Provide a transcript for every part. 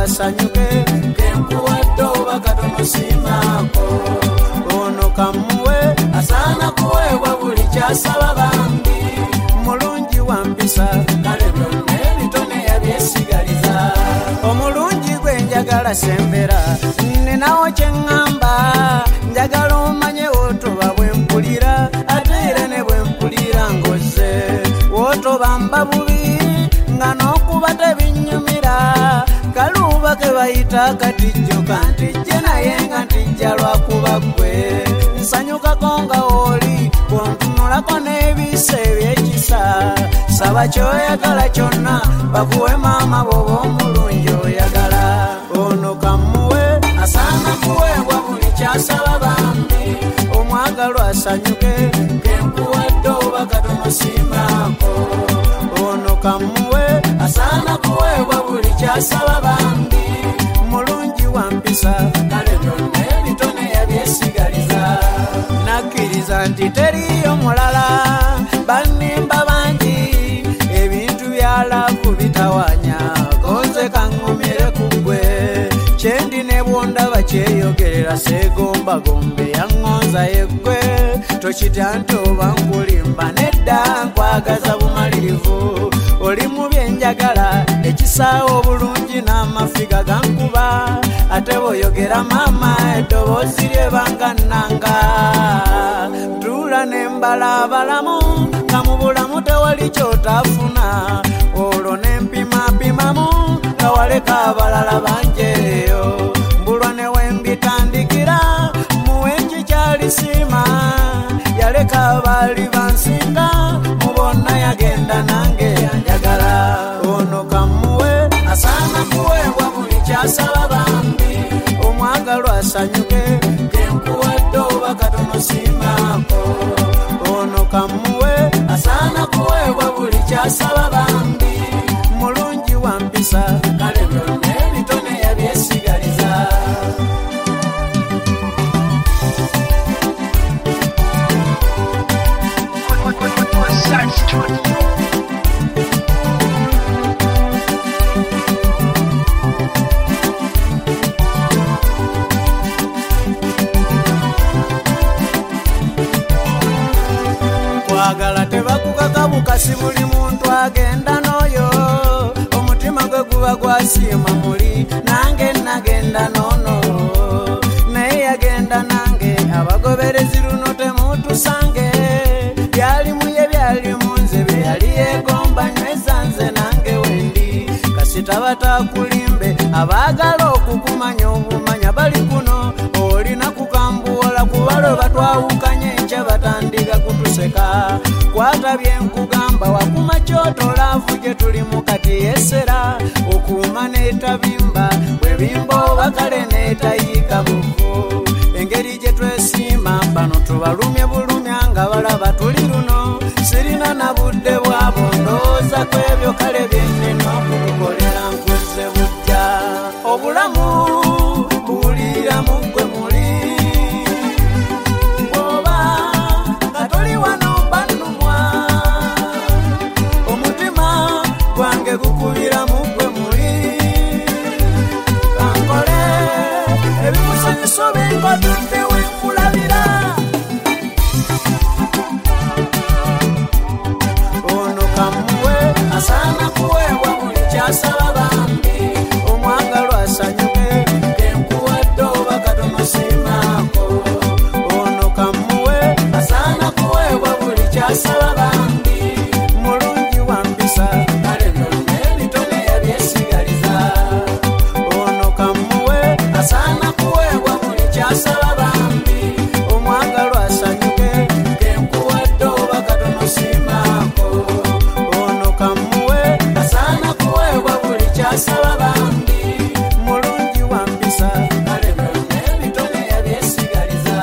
asanyuke kenkuwadde oba katomusiimako ono kamuwe asaana kuweebwa buli kyasaba bambi mulungi wampisa kale byonna ebitone yabyesigaliza omulungi gwe njagala sembera ninawo kyeŋŋamba njagala omanye wotoba bwe mpulira ate era ne bwe mpulira ngozze wotobamba bubi nga n'okuba tebinnyumira kaluuba ke bayita akatijjo kantijje naye nga ntijja lwakuba ggwe nsanyukako nga oli bwontunulako n'ebiisa ebyekisa saba kyoyagala kyonna bakuwe maama bw'oba omulungi oyagala ono kamuwe asaana kuweebwa buli kyasaba bambi omwagalwa asanyuke kenkuwadde oba katomusiimako ono kamuwe asaana kuweebwa buli kyasaba bambi mulungi wampisa kale byonna ebitone yabyesigaliza nakkiriza nti teriyo mulala bannimba bangi ebintu byalavu bitawanya konze kaŋŋumire ku ggwe kyendi ne bwondaba kyeyogerera seegombagombe yaŋŋonza yeggwe tokitya nti oba nkulimba nedda nkwagaza bumalirivu oli mu byenjagala ekisaawa obulungi n'amafiga gankuba ate bw'oyogera maama eddoboozi lyebanga nnanga ntuula n'embala abalamu nga mu bulamu tewali kyotafuna olwo n'empimapimamu nga waleka abalala banjeeyo mbulwa ne wembitandikira muwenki kyalisiima yaleka abaali bansinga mu bonna yagenda nange yanjagala ono kamuwe asaana kuweebwa buli kyasaba bambi omwagalwa asanyuke kenkuwadde oba katomusiimako ono kamuwe asaana kuweebwa buli kyasaba bambi mulungi wampisa kale byonna ebitone yabyesigaliza kwagala tebakukaka bukasi buli muntu agenda n'oyo omutima gwe guba gwasiima muli nange nagenda noono naye yagenda nange abagoberezi luno temutusange byalimuye byalimu nze bye yali yeegomba nyweza nze nange wendi kasita batakulimbe abaagala okukumanya obumanya bali kuno olina kukambuwola kubalo batwawukanye enkya batandika kutuseka kwata byenkugamba wakuma kyotolaavu gye tulimu kati yesera okuuma n'etabimba bwebimba oba kale n'etayiika buvu engeri gye twesiima bano tubalumye bulumya nga balaba tuli luno sirina na budde bwabo ndowooza ku ebyo kale byennyina okutukolera nkuzze bujja obulamu buwulirira mu ggwe muli bw'oba nga toli wano bannumwa omutima gwange gukubira mu ggwe muli kankole ebimusanyusa bingodudde wenkulabira ono kamuwe asaana kuweebwa buli kyasaba bambi omwagalwa asanyuke kenkuwadde oba katomusiimako ono kamuwe asaana kuweebwa buli kyasaba bambi mulungi wampisa kale byonna ebitone yabyesigaliza ono kamuwe asaana kuweebwa buli kyasaba bambi omwagalwa asanyuke kenkuwadde oba katomusiimako ono kamuwe asaana kuweebwa buli kyasaba bambi mulungi wampisa kale byonna ebitone yabyesigaliza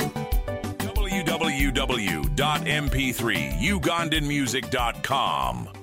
www.mp3ugandanmusic.com